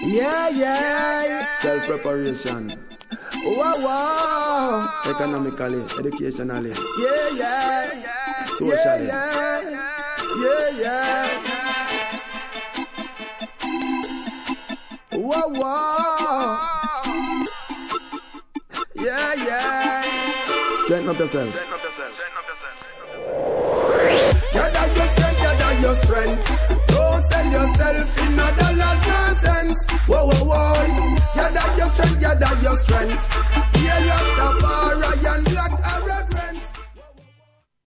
Yeah. Self-preparation. Wow. Economically, educationally. Yeah. Socially. Yeah. Wow. Yeah. Straighten up yourself. Gather your strength. Don't sell yourself in $1 nonsense. Whoa. Gather your strength.